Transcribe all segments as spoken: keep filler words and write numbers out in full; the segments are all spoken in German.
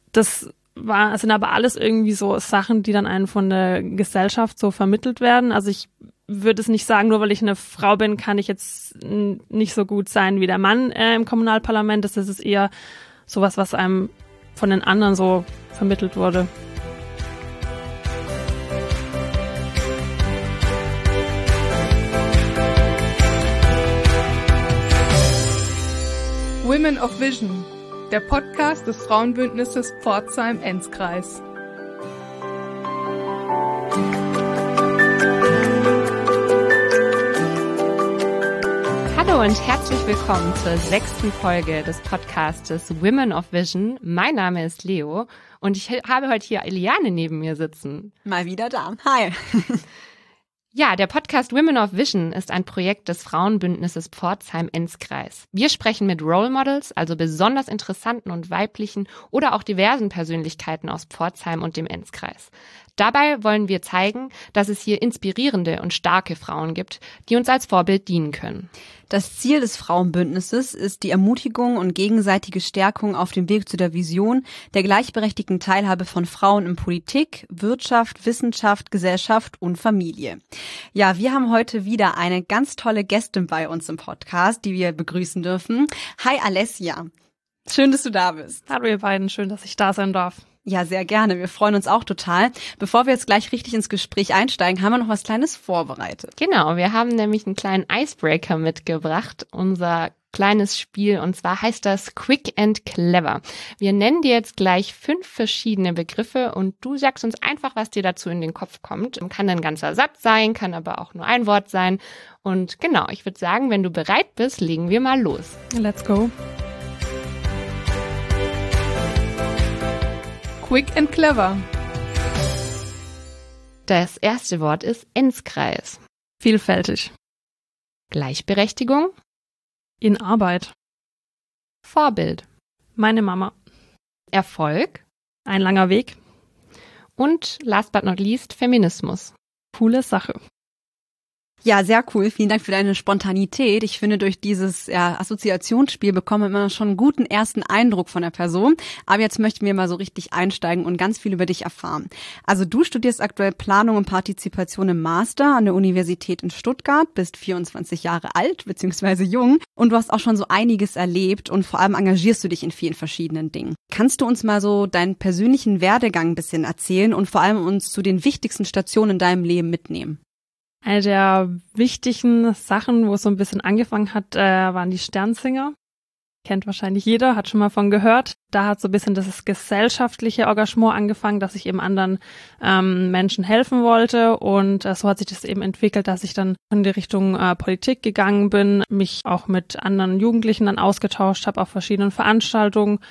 Das war, sind aber alles irgendwie so Sachen, die dann einen von der Gesellschaft so vermittelt werden. Also ich würde es nicht sagen, nur weil ich eine Frau bin, kann ich jetzt nicht so gut sein wie der Mann äh, im Kommunalparlament. Das ist eher sowas, was einem von den anderen so vermittelt wurde. Women of Vision, der Podcast des Frauenbündnisses Pforzheim-Enzkreis. Hallo und herzlich willkommen zur sechsten Folge des Podcastes Women of Vision. Mein Name ist Leo und ich habe heute hier Eliane neben mir sitzen. Mal wieder da. Hi. Ja, der Podcast Women of Vision ist ein Projekt des Frauenbündnisses Pforzheim-Enzkreis. Wir sprechen mit Role Models, also besonders interessanten und weiblichen oder auch diversen Persönlichkeiten aus Pforzheim und dem Enzkreis. Dabei wollen wir zeigen, dass es hier inspirierende und starke Frauen gibt, die uns als Vorbild dienen können. Das Ziel des Frauenbündnisses ist die Ermutigung und gegenseitige Stärkung auf dem Weg zu der Vision der gleichberechtigten Teilhabe von Frauen in Politik, Wirtschaft, Wissenschaft, Gesellschaft und Familie. Ja, wir haben heute wieder eine ganz tolle Gästin bei uns im Podcast, die wir begrüßen dürfen. Hi Alessia, schön, dass du da bist. Hallo ihr beiden, schön, dass ich da sein darf. Ja, sehr gerne. Wir freuen uns auch total. Bevor wir jetzt gleich richtig ins Gespräch einsteigen, haben wir noch was Kleines vorbereitet. Genau, wir haben nämlich einen kleinen Icebreaker mitgebracht, unser kleines Spiel, und zwar heißt das Quick and Clever. Wir nennen dir jetzt gleich fünf verschiedene Begriffe und du sagst uns einfach, was dir dazu in den Kopf kommt. Kann ein ganzer Satz sein, kann aber auch nur ein Wort sein. Und genau, ich würde sagen, wenn du bereit bist, legen wir mal los. Let's go. Quick and Clever. Das erste Wort ist Enzkreis. Vielfältig. Gleichberechtigung. In Arbeit. Vorbild. Meine Mama. Erfolg. Ein langer Weg. Und last but not least, Feminismus. Coole Sache. Ja, sehr cool. Vielen Dank für deine Spontanität. Ich finde, durch dieses ja, Assoziationsspiel bekommen wir schon einen guten ersten Eindruck von der Person. Aber jetzt möchten wir mal so richtig einsteigen und ganz viel über dich erfahren. Also du studierst aktuell Planung und Partizipation im Master an der Universität in Stuttgart, bist vierundzwanzig Jahre alt bzw. jung und du hast auch schon so einiges erlebt und vor allem engagierst du dich in vielen verschiedenen Dingen. Kannst du uns mal so deinen persönlichen Werdegang ein bisschen erzählen und vor allem uns zu den wichtigsten Stationen in deinem Leben mitnehmen? Eine der wichtigen Sachen, wo es so ein bisschen angefangen hat, äh, waren die Sternsinger. Kennt wahrscheinlich jeder, hat schon mal von gehört. Da hat so ein bisschen das gesellschaftliche Engagement angefangen, dass ich eben anderen ähm, Menschen helfen wollte. Und äh, so hat sich das eben entwickelt, dass ich dann in die Richtung äh, Politik gegangen bin, mich auch mit anderen Jugendlichen dann ausgetauscht habe auf verschiedenen Veranstaltungen.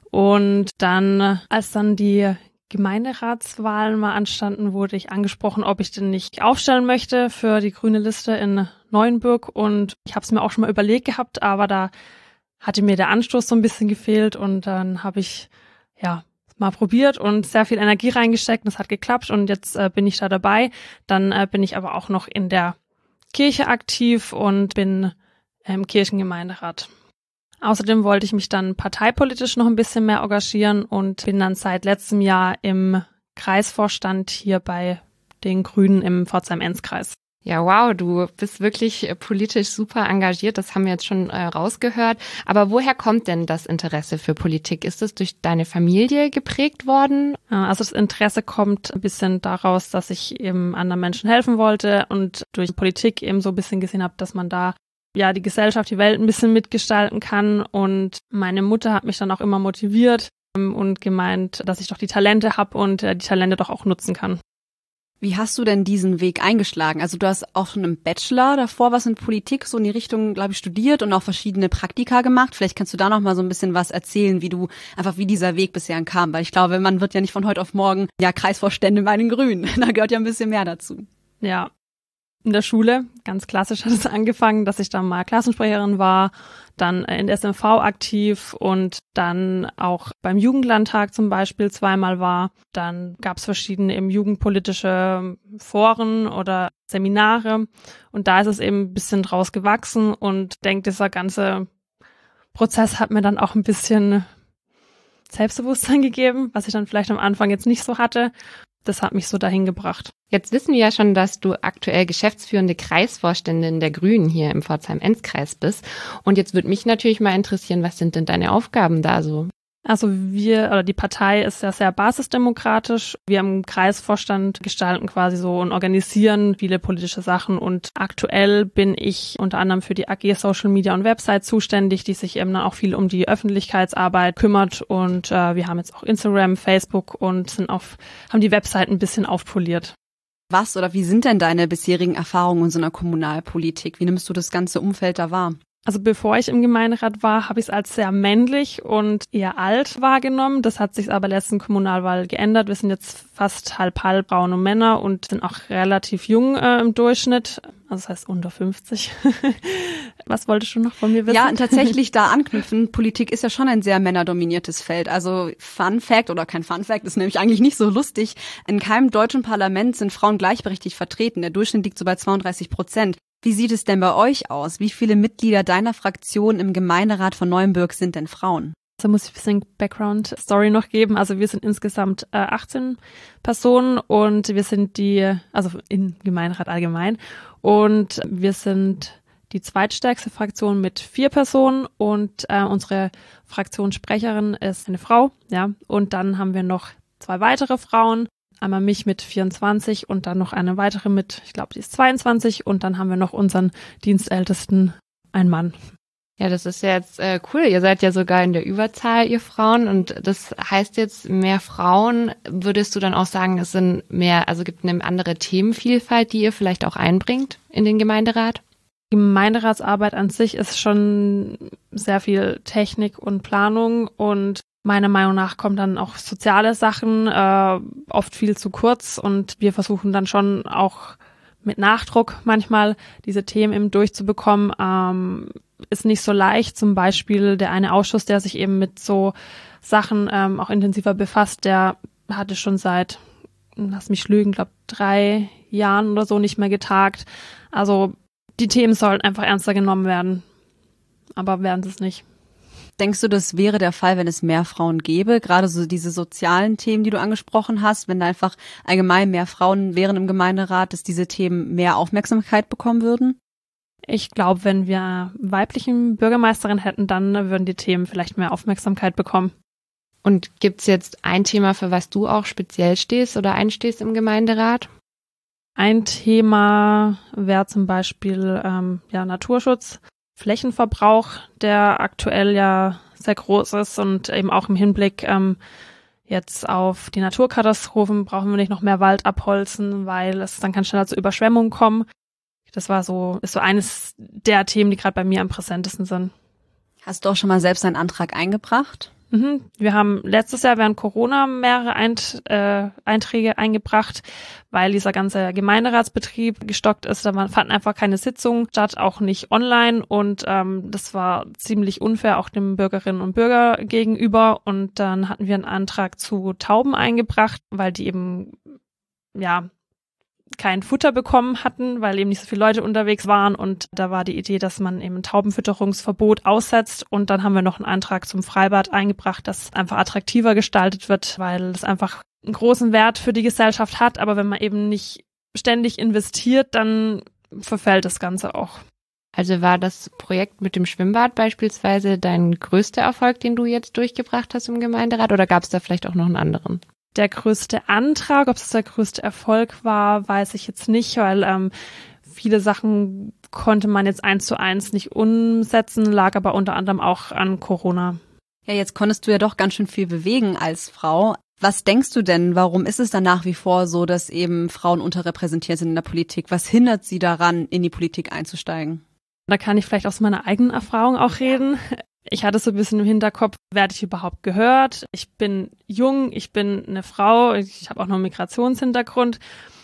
Und dann, als dann die Gemeinderatswahlen mal anstanden, wurde ich angesprochen, ob ich denn nicht aufstellen möchte für die grüne Liste in Neuenburg. Und ich habe es mir auch schon mal überlegt gehabt, aber da hatte mir der Anstoß so ein bisschen gefehlt. Und dann habe ich ja mal probiert und sehr viel Energie reingesteckt. Und es hat geklappt und jetzt äh, bin ich da dabei. Dann äh, bin ich aber auch noch in der Kirche aktiv und bin im Kirchengemeinderat. Außerdem wollte ich mich dann parteipolitisch noch ein bisschen mehr engagieren und bin dann seit letztem Jahr im Kreisvorstand hier bei den Grünen im Pforzheim-Enzkreis. Ja, wow, du bist wirklich politisch super engagiert, das haben wir jetzt schon äh, rausgehört. Aber woher kommt denn das Interesse für Politik? Ist es durch deine Familie geprägt worden? Also das Interesse kommt ein bisschen daraus, dass ich eben anderen Menschen helfen wollte und durch Politik eben so ein bisschen gesehen habe, dass man da ja die Gesellschaft, die Welt ein bisschen mitgestalten kann. Und meine Mutter hat mich dann auch immer motiviert und gemeint, dass ich doch die Talente habe und die Talente doch auch nutzen kann. Wie hast du denn diesen Weg eingeschlagen? Also du hast auch schon im Bachelor davor was in Politik so in die Richtung, glaube ich, studiert und auch verschiedene Praktika gemacht. Vielleicht kannst du da noch mal so ein bisschen was erzählen, wie du einfach wie dieser Weg bisher kam. Weil ich glaube, man wird ja nicht von heute auf morgen ja Kreisvorstände bei den Grünen. Da gehört ja ein bisschen mehr dazu. Ja. In der Schule, ganz klassisch hat es angefangen, dass ich dann mal Klassensprecherin war, dann in der S M V aktiv und dann auch beim Jugendlandtag zum Beispiel zweimal war. Dann gab es verschiedene eben jugendpolitische Foren oder Seminare und da ist es eben ein bisschen draus gewachsen und denke, dieser ganze Prozess hat mir dann auch ein bisschen Selbstbewusstsein gegeben, was ich dann vielleicht am Anfang jetzt nicht so hatte. Das hat mich so dahin gebracht. Jetzt wissen wir ja schon, dass du aktuell geschäftsführende Kreisvorständin der Grünen hier im Pforzheim-Enzkreis bist. Und jetzt würde mich natürlich mal interessieren, was sind denn deine Aufgaben da so? Also wir, oder die Partei ist ja sehr basisdemokratisch. Wir im Kreisvorstand gestalten quasi so und organisieren viele politische Sachen. Und aktuell bin ich unter anderem für die A G Social Media und Website zuständig, die sich eben dann auch viel um die Öffentlichkeitsarbeit kümmert. Und äh, wir haben jetzt auch Instagram, Facebook und sind auf, haben die Website ein bisschen aufpoliert. Was oder wie sind denn deine bisherigen Erfahrungen in so einer Kommunalpolitik? Wie nimmst du das ganze Umfeld da wahr? Also bevor ich im Gemeinderat war, habe ich es als sehr männlich und eher alt wahrgenommen. Das hat sich aber letzten Kommunalwahl geändert. Wir sind jetzt fast halb-halb braune Männer und sind auch relativ jung äh, im Durchschnitt. Also das heißt unter fünfzig. Was wolltest du noch von mir wissen? Ja, tatsächlich da anknüpfen. Politik ist ja schon ein sehr männerdominiertes Feld. Also Fun Fact oder kein Fun Fact, ist nämlich eigentlich nicht so lustig. In keinem deutschen Parlament sind Frauen gleichberechtigt vertreten. Der Durchschnitt liegt so bei zweiunddreißig Prozent. Wie sieht es denn bei euch aus? Wie viele Mitglieder deiner Fraktion im Gemeinderat von Neuenbürg sind denn Frauen? Da muss ich ein bisschen Background-Story noch geben. Also wir sind insgesamt äh, achtzehn Personen und wir sind die, also im Gemeinderat allgemein, und wir sind die zweitstärkste Fraktion mit vier Personen und äh, unsere Fraktionssprecherin ist eine Frau, ja, und dann haben wir noch zwei weitere Frauen. Einmal mich mit vierundzwanzig und dann noch eine weitere mit, ich glaube, die ist zweiundzwanzig und dann haben wir noch unseren Dienstältesten, ein Mann. Ja, das ist ja jetzt äh, cool. Ihr seid ja sogar in der Überzahl, ihr Frauen, und das heißt jetzt mehr Frauen. Würdest du dann auch sagen, es sind mehr, also gibt eine andere Themenvielfalt, die ihr vielleicht auch einbringt in den Gemeinderat? Die Gemeinderatsarbeit an sich ist schon sehr viel Technik und Planung und meiner Meinung nach kommen dann auch soziale Sachen äh, oft viel zu kurz und wir versuchen dann schon auch mit Nachdruck manchmal diese Themen eben durchzubekommen. Ähm, ist nicht so leicht. Zum Beispiel der eine Ausschuss, der sich eben mit so Sachen ähm, auch intensiver befasst, der hatte schon seit, lass mich lügen, glaube drei Jahren oder so nicht mehr getagt. Also die Themen sollen einfach ernster genommen werden, aber werden sie es nicht. Denkst du, das wäre der Fall, wenn es mehr Frauen gäbe? Gerade so diese sozialen Themen, die du angesprochen hast, wenn da einfach allgemein mehr Frauen wären im Gemeinderat, dass diese Themen mehr Aufmerksamkeit bekommen würden? Ich glaube, wenn wir weiblichen Bürgermeisterin hätten, dann würden die Themen vielleicht mehr Aufmerksamkeit bekommen. Und gibt's jetzt ein Thema, für was du auch speziell stehst oder einstehst im Gemeinderat? Ein Thema wäre zum Beispiel ähm, ja, Naturschutz. Flächenverbrauch, der aktuell ja sehr groß ist und eben auch im Hinblick ähm, jetzt auf die Naturkatastrophen brauchen wir nicht noch mehr Wald abholzen, weil es dann kann schneller zu Überschwemmungen kommen. Das war so, ist so eines der Themen, die gerade bei mir am präsentesten sind. Hast du auch schon mal selbst einen Antrag eingebracht? Mhm. Wir haben letztes Jahr während Corona mehrere Eint, äh, Einträge eingebracht, weil dieser ganze Gemeinderatsbetrieb gestockt ist. Da fanden einfach keine Sitzungen statt, auch nicht online. Und ähm, das war ziemlich unfair auch den Bürgerinnen und Bürgern gegenüber. Und dann hatten wir einen Antrag zu Tauben eingebracht, weil die eben, ja, kein Futter bekommen hatten, weil eben nicht so viele Leute unterwegs waren und da war die Idee, dass man eben ein Taubenfütterungsverbot aussetzt und dann haben wir noch einen Antrag zum Freibad eingebracht, das einfach attraktiver gestaltet wird, weil es einfach einen großen Wert für die Gesellschaft hat, aber wenn man eben nicht ständig investiert, dann verfällt das Ganze auch. Also war das Projekt mit dem Schwimmbad beispielsweise dein größter Erfolg, den du jetzt durchgebracht hast im Gemeinderat oder gab es da vielleicht auch noch einen anderen? Der größte Antrag, ob es der größte Erfolg war, weiß ich jetzt nicht, weil ähm, viele Sachen konnte man jetzt eins zu eins nicht umsetzen, lag aber unter anderem auch an Corona. Ja, jetzt konntest du ja doch ganz schön viel bewegen als Frau. Was denkst du denn, warum ist es dann nach wie vor so, dass eben Frauen unterrepräsentiert sind in der Politik? Was hindert sie daran, in die Politik einzusteigen? Da kann ich vielleicht aus meiner eigenen Erfahrung auch reden. Ich hatte so ein bisschen im Hinterkopf, werde ich überhaupt gehört? Ich bin jung, ich bin eine Frau, ich habe auch noch einen Migrationshintergrund.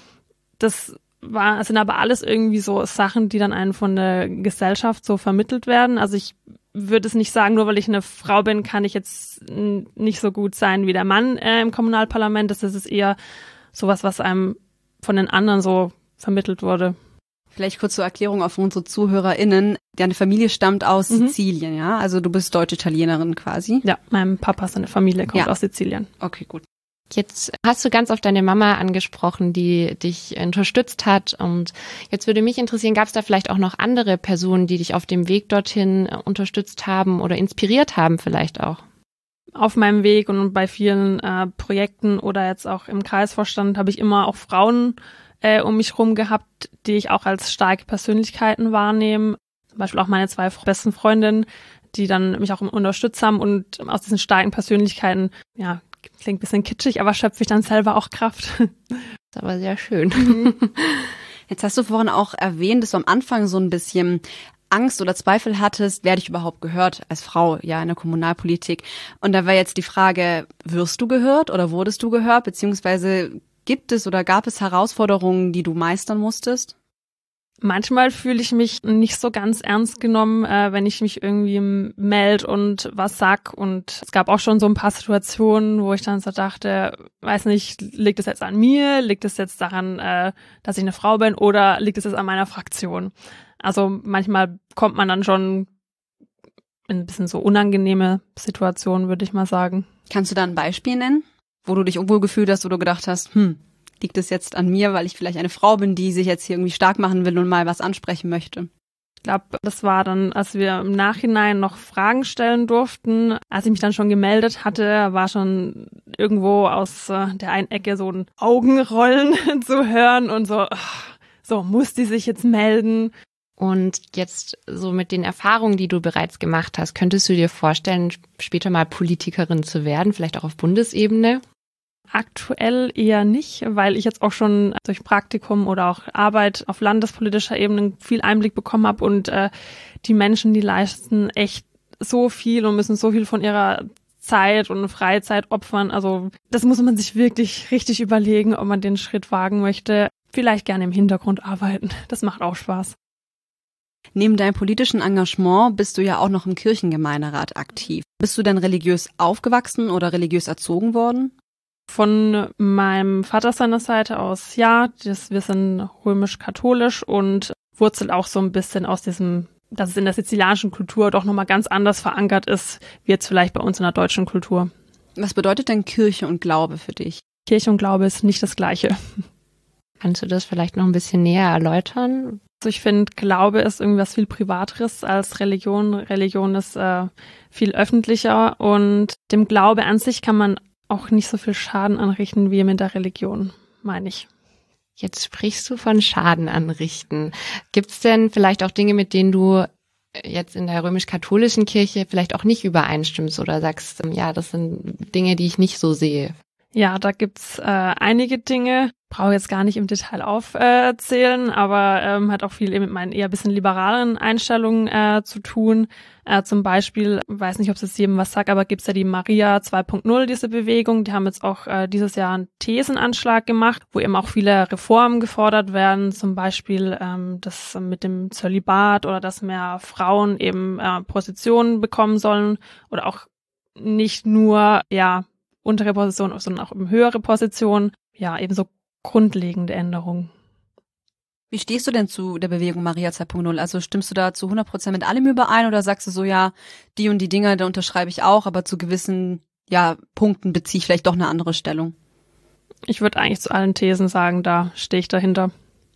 Das war, sind aber alles irgendwie so Sachen, die dann einem von der Gesellschaft so vermittelt werden. Also ich würde es nicht sagen, nur weil ich eine Frau bin, kann ich jetzt nicht so gut sein wie der Mann äh, im Kommunalparlament. Das ist eher sowas, was einem von den anderen so vermittelt wurde. Vielleicht kurz zur Erklärung auf unsere ZuhörerInnen. Deine Familie stammt aus mhm. Sizilien, ja? Also du bist Deutsch-Italienerin quasi. Ja, mein Papa, seine Familie kommt ja. aus Sizilien. Okay, gut. Jetzt hast du ganz oft deine Mama angesprochen, die dich unterstützt hat. Und jetzt würde mich interessieren, gab es da vielleicht auch noch andere Personen, die dich auf dem Weg dorthin unterstützt haben oder inspiriert haben vielleicht auch? Auf meinem Weg und bei vielen äh, Projekten oder jetzt auch im Kreisvorstand habe ich immer auch Frauen äh, um mich rum gehabt, die ich auch als starke Persönlichkeiten wahrnehme. Zum Beispiel auch meine zwei besten Freundinnen, die dann mich auch unterstützt haben und aus diesen starken Persönlichkeiten, ja, klingt ein bisschen kitschig, aber schöpfe ich dann selber auch Kraft. Das ist aber sehr schön. Jetzt hast du vorhin auch erwähnt, dass du am Anfang so ein bisschen Angst oder Zweifel hattest, werde ich überhaupt gehört als Frau, ja, in der Kommunalpolitik. Und da war jetzt die Frage, wirst du gehört oder wurdest du gehört, beziehungsweise gibt es oder gab es Herausforderungen, die du meistern musstest? Manchmal fühle ich mich nicht so ganz ernst genommen, äh, wenn ich mich irgendwie melde und was sag. Und es gab auch schon so ein paar Situationen, wo ich dann so dachte, weiß nicht, liegt es jetzt an mir? Liegt es jetzt daran, äh, dass ich eine Frau bin? Oder liegt es jetzt an meiner Fraktion? Also manchmal kommt man dann schon in ein bisschen so unangenehme Situationen, würde ich mal sagen. Kannst du da ein Beispiel nennen, wo du dich unwohl gefühlt hast, wo du gedacht hast, hm, liegt es jetzt an mir, weil ich vielleicht eine Frau bin, die sich jetzt hier irgendwie stark machen will und mal was ansprechen möchte? Ich glaube, das war dann, als wir im Nachhinein noch Fragen stellen durften. Als ich mich dann schon gemeldet hatte, war schon irgendwo aus äh, der einen Ecke so ein Augenrollen zu hören und so, ach, so muss die sich jetzt melden. Und jetzt so mit den Erfahrungen, die du bereits gemacht hast, könntest du dir vorstellen, später mal Politikerin zu werden, vielleicht auch auf Bundesebene? Aktuell eher nicht, weil ich jetzt auch schon durch Praktikum oder auch Arbeit auf landespolitischer Ebene viel Einblick bekommen habe und äh, die Menschen, die leisten echt so viel und müssen so viel von ihrer Zeit und Freizeit opfern. Also das muss man sich wirklich richtig überlegen, ob man den Schritt wagen möchte. Vielleicht gerne im Hintergrund arbeiten. Das macht auch Spaß. Neben deinem politischen Engagement bist du ja auch noch im Kirchengemeinderat aktiv. Bist du denn religiös aufgewachsen oder religiös erzogen worden? Von meinem Vater seiner Seite aus, ja, das, wir sind römisch-katholisch und wurzelt auch so ein bisschen aus diesem, dass es in der sizilianischen Kultur doch nochmal ganz anders verankert ist, wie jetzt vielleicht bei uns in der deutschen Kultur. Was bedeutet denn Kirche und Glaube für dich? Kirche und Glaube ist nicht das Gleiche. Kannst du das vielleicht noch ein bisschen näher erläutern? Also ich finde, Glaube ist irgendwas viel Privateres als Religion. Religion ist äh, viel öffentlicher und dem Glaube an sich kann man auch nicht so viel Schaden anrichten wie mit der Religion, meine ich. Jetzt sprichst du von Schaden anrichten. Gibt es denn vielleicht auch Dinge, mit denen du jetzt in der römisch-katholischen Kirche vielleicht auch nicht übereinstimmst oder sagst, ja, das sind Dinge, die ich nicht so sehe? Ja, da gibt's äh, einige Dinge, brauche jetzt gar nicht im Detail aufzählen, äh, aber ähm, hat auch viel eben mit meinen eher bisschen liberalen Einstellungen äh, zu tun. Äh, zum Beispiel, weiß nicht, ob es jetzt jedem was sagt, aber gibt's ja die Maria zwei Punkt null, diese Bewegung. Die haben jetzt auch äh, dieses Jahr einen Thesenanschlag gemacht, wo eben auch viele Reformen gefordert werden, zum Beispiel ähm, das mit dem Zölibat oder dass mehr Frauen eben äh, Positionen bekommen sollen oder auch nicht nur, ja, untere Position, sondern auch in höhere Positionen. Ja, eben so grundlegende Änderungen. Wie stehst du denn zu der Bewegung Maria zwei Punkt null? Also stimmst du da zu hundert Prozent mit allem überein oder sagst du so, ja, die und die Dinge, da unterschreibe ich auch, aber zu gewissen ja Punkten beziehe ich vielleicht doch eine andere Stellung? Ich würde eigentlich zu allen Thesen sagen, da stehe ich dahinter.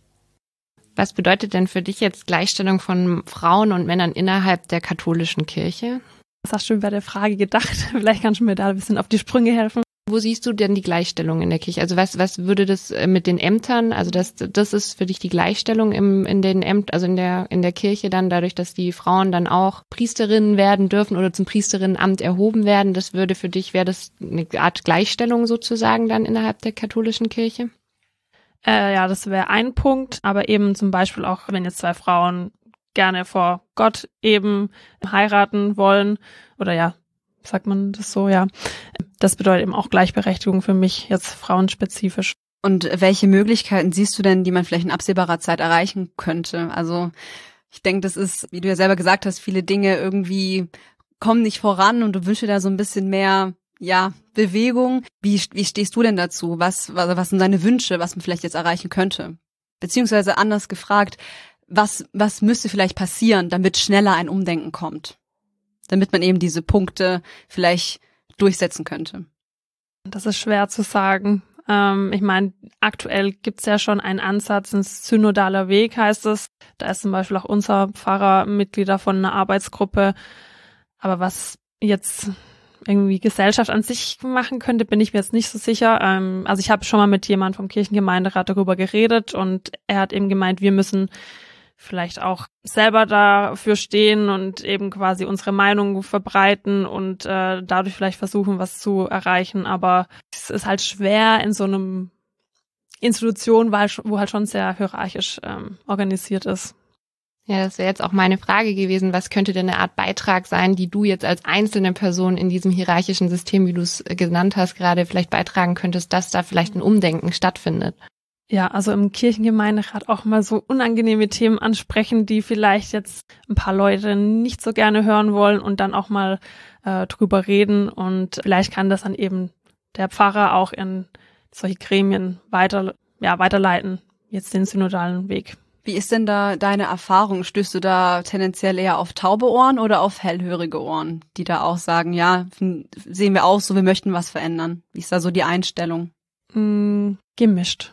Was bedeutet denn für dich jetzt Gleichstellung von Frauen und Männern innerhalb der katholischen Kirche? Was hast du bei der Frage gedacht? Vielleicht kannst du mir da ein bisschen auf die Sprünge helfen. Wo siehst du denn die Gleichstellung in der Kirche? Also was was würde das mit den Ämtern, also das das ist für dich die Gleichstellung im in den Ämtern, also in der in der Kirche dann dadurch, dass die Frauen dann auch Priesterinnen werden dürfen oder zum Priesterinnenamt erhoben werden, das würde für dich, wäre das eine Art Gleichstellung sozusagen dann innerhalb der katholischen Kirche? Äh, ja, das wäre ein Punkt, aber eben zum Beispiel auch, wenn jetzt zwei Frauen gerne vor Gott eben heiraten wollen oder ja, sagt man das so, ja. Das bedeutet eben auch Gleichberechtigung für mich, jetzt frauenspezifisch. Und welche Möglichkeiten siehst du denn, die man vielleicht in absehbarer Zeit erreichen könnte? Also ich denke, das ist, wie du ja selber gesagt hast, viele Dinge irgendwie kommen nicht voran und du wünschst dir da so ein bisschen mehr, ja, Bewegung. Wie, wie stehst du denn dazu? Was, was, was sind deine Wünsche, was man vielleicht jetzt erreichen könnte? Beziehungsweise anders gefragt, was, was müsste vielleicht passieren, damit schneller ein Umdenken kommt? Damit man eben diese Punkte vielleicht durchsetzen könnte. Das ist schwer zu sagen. Ähm, ich meine, aktuell gibt's ja schon einen Ansatz, ein synodaler Weg heißt es. Da ist zum Beispiel auch unser Pfarrer Mitglieder von einer Arbeitsgruppe. Aber was jetzt irgendwie Gesellschaft an sich machen könnte, bin ich mir jetzt nicht so sicher. Ähm, also ich habe schon mal mit jemandem vom Kirchengemeinderat darüber geredet und er hat eben gemeint, wir müssen vielleicht auch selber dafür stehen und eben quasi unsere Meinung verbreiten und äh, dadurch vielleicht versuchen, was zu erreichen. Aber es ist halt schwer in so einem Institution, wo halt schon sehr hierarchisch ähm, organisiert ist. Ja, das wäre jetzt auch meine Frage gewesen. Was könnte denn eine Art Beitrag sein, die du jetzt als einzelne Person in diesem hierarchischen System, wie du es genannt hast, gerade vielleicht beitragen könntest, dass da vielleicht ein Umdenken stattfindet? Ja, also im Kirchengemeinderat auch mal so unangenehme Themen ansprechen, die vielleicht jetzt ein paar Leute nicht so gerne hören wollen und dann auch mal äh, drüber reden. Und vielleicht kann das dann eben der Pfarrer auch in solche Gremien weiter, ja, weiterleiten, jetzt den synodalen Weg. Wie ist denn da deine Erfahrung? Stößt du da tendenziell eher auf taube Ohren oder auf hellhörige Ohren, die da auch sagen, ja, sehen wir auch so, wir möchten was verändern? Wie ist da so die Einstellung? Mm, gemischt.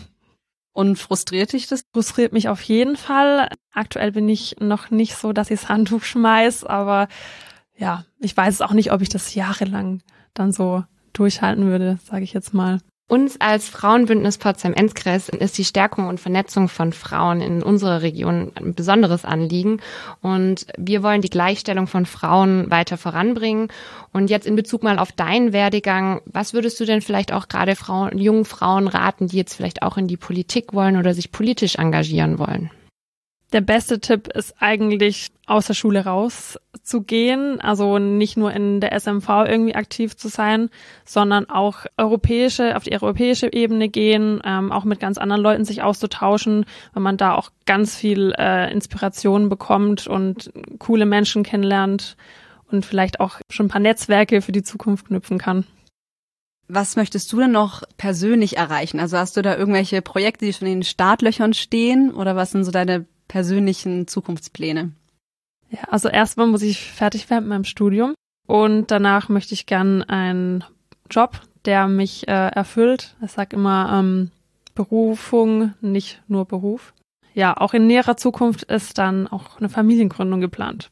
Und frustriert dich das? Frustriert mich auf jeden Fall. Aktuell bin ich noch nicht so, dass ich das Handtuch schmeiß, aber ja, ich weiß auch nicht, ob ich das jahrelang dann so durchhalten würde, sage ich jetzt mal. Uns als Frauenbündnis Pforzheim-Enzkreis ist die Stärkung und Vernetzung von Frauen in unserer Region ein besonderes Anliegen und wir wollen die Gleichstellung von Frauen weiter voranbringen. Und jetzt in Bezug mal auf deinen Werdegang, was würdest du denn vielleicht auch gerade Frauen, jungen Frauen raten, die jetzt vielleicht auch in die Politik wollen oder sich politisch engagieren wollen? Der beste Tipp ist eigentlich, aus der Schule rauszugehen, also nicht nur in der S M V irgendwie aktiv zu sein, sondern auch europäische, auf die europäische Ebene gehen, ähm, auch mit ganz anderen Leuten sich auszutauschen, weil man da auch ganz viel äh, Inspiration bekommt und coole Menschen kennenlernt und vielleicht auch schon ein paar Netzwerke für die Zukunft knüpfen kann. Was möchtest du denn noch persönlich erreichen? Also hast du da irgendwelche Projekte, die schon in den Startlöchern stehen oder was sind so deine persönlichen Zukunftspläne? Ja, also erstmal muss ich fertig werden mit meinem Studium und danach möchte ich gern einen Job, der mich äh, erfüllt. Ich sage immer ähm, Berufung, nicht nur Beruf. Ja, auch in näherer Zukunft ist dann auch eine Familiengründung geplant.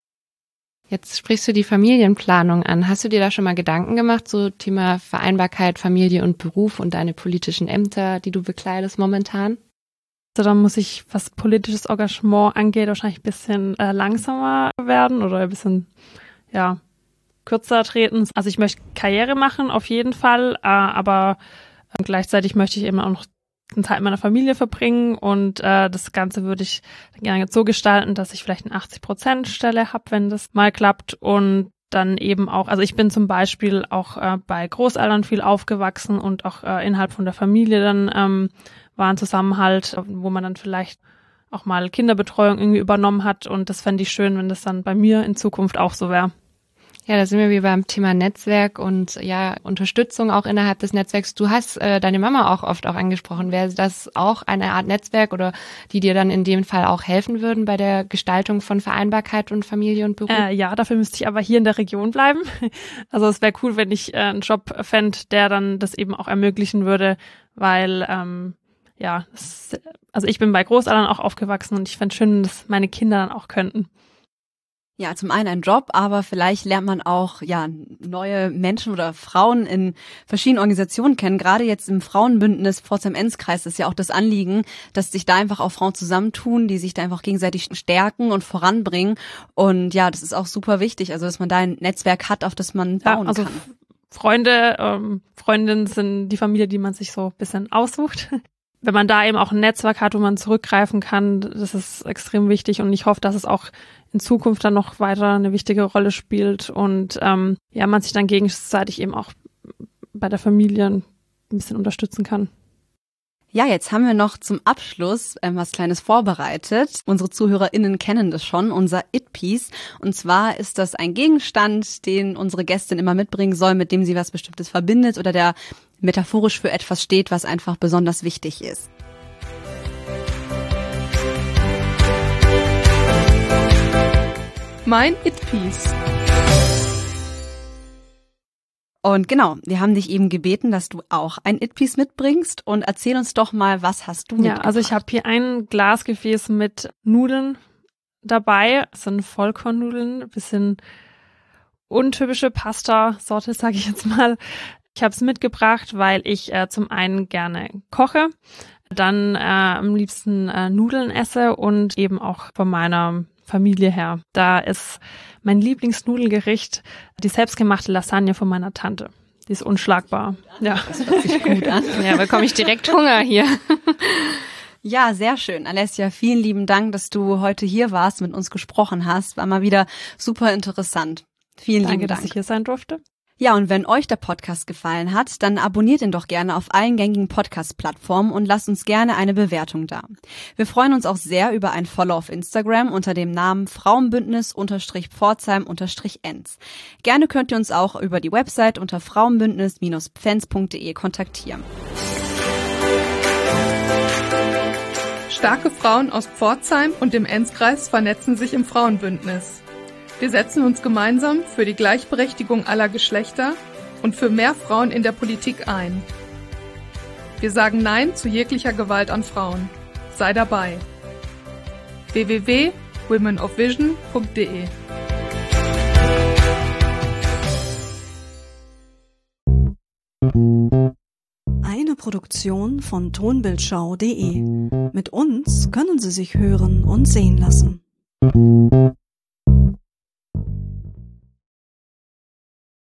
Jetzt sprichst du die Familienplanung an. Hast du dir da schon mal Gedanken gemacht, so Thema Vereinbarkeit, Familie und Beruf und deine politischen Ämter, die du bekleidest momentan? Also da muss ich, was politisches Engagement angeht, wahrscheinlich ein bisschen äh, langsamer werden oder ein bisschen, ja, kürzer treten. Also ich möchte Karriere machen, auf jeden Fall, äh, aber äh, gleichzeitig möchte ich eben auch noch einen Teil meiner Familie verbringen und äh, das Ganze würde ich gerne so gestalten, dass ich vielleicht eine achtzig Prozent Stelle habe, wenn das mal klappt und dann eben auch, also ich bin zum Beispiel auch äh, bei Großeltern viel aufgewachsen und auch äh, innerhalb von der Familie dann ähm, war ein Zusammenhalt, wo man dann vielleicht auch mal Kinderbetreuung irgendwie übernommen hat und das fände ich schön, wenn das dann bei mir in Zukunft auch so wäre. Ja, da sind wir wie beim Thema Netzwerk und ja, Unterstützung auch innerhalb des Netzwerks. Du hast äh, deine Mama auch oft auch angesprochen. Wäre das auch eine Art Netzwerk oder die dir dann in dem Fall auch helfen würden bei der Gestaltung von Vereinbarkeit und Familie und Beruf? Äh, ja, dafür müsste ich aber hier in der Region bleiben. Also es wäre cool, wenn ich äh, einen Job fände, der dann das eben auch ermöglichen würde, weil ähm, ja, das, also ich bin bei Großeltern auch aufgewachsen und ich fände schön, dass meine Kinder dann auch könnten. Ja, zum einen ein Job, aber vielleicht lernt man auch ja neue Menschen oder Frauen in verschiedenen Organisationen kennen. Gerade jetzt im Frauenbündnis Pforzheim-Enzkreis ist ja auch das Anliegen, dass sich da einfach auch Frauen zusammentun, die sich da einfach gegenseitig stärken und voranbringen. Und ja, das ist auch super wichtig, also dass man da ein Netzwerk hat, auf das man bauen ja, also kann. Freunde, ähm, Freundinnen sind die Familie, die man sich so ein bisschen aussucht. Wenn man da eben auch ein Netzwerk hat, wo man zurückgreifen kann, das ist extrem wichtig und ich hoffe, dass es auch in Zukunft dann noch weiter eine wichtige Rolle spielt und ähm, ja, man sich dann gegenseitig eben auch bei der Familie ein bisschen unterstützen kann. Ja, jetzt haben wir noch zum Abschluss ähm, was Kleines vorbereitet. Unsere ZuhörerInnen kennen das schon, unser It-Piece. Und zwar ist das ein Gegenstand, den unsere Gästin immer mitbringen soll, mit dem sie was Bestimmtes verbindet oder der metaphorisch für etwas steht, was einfach besonders wichtig ist. Mein It-Piece. Und genau, wir haben dich eben gebeten, dass du auch ein It-Piece mitbringst und erzähl uns doch mal, was hast du mitgebracht? Ja, also ich habe hier ein Glasgefäß mit Nudeln dabei. Das sind Vollkornnudeln, bisschen untypische Pasta-Sorte, sage ich jetzt mal. Ich habe es mitgebracht, weil ich äh, zum einen gerne koche, dann äh, am liebsten äh, Nudeln esse und eben auch von meiner Familie her. Da ist mein Lieblingsnudelgericht die selbstgemachte Lasagne von meiner Tante. Die ist unschlagbar. Ja, das hört sich gut an. Ja, bekomme ich direkt Hunger hier. Ja, sehr schön. Alessia, vielen lieben Dank, dass du heute hier warst, mit uns gesprochen hast. War mal wieder super interessant. Vielen Danke, lieben Dank. dass ich hier sein durfte. Ja, und wenn euch der Podcast gefallen hat, dann abonniert ihn doch gerne auf allen gängigen Podcast-Plattformen und lasst uns gerne eine Bewertung da. Wir freuen uns auch sehr über ein Follow auf Instagram unter dem Namen Frauenbündnis-Pforzheim-Enz. Gerne könnt ihr uns auch über die Website unter frauenbündnis Bindestrich pfenz punkt de kontaktieren. Starke Frauen aus Pforzheim und dem Enzkreis vernetzen sich im Frauenbündnis. Wir setzen uns gemeinsam für die Gleichberechtigung aller Geschlechter und für mehr Frauen in der Politik ein. Wir sagen Nein zu jeglicher Gewalt an Frauen. Sei dabei. w w w punkt women of vision punkt de Eine Produktion von tonbildschau punkt de. Mit uns können Sie sich hören und sehen lassen.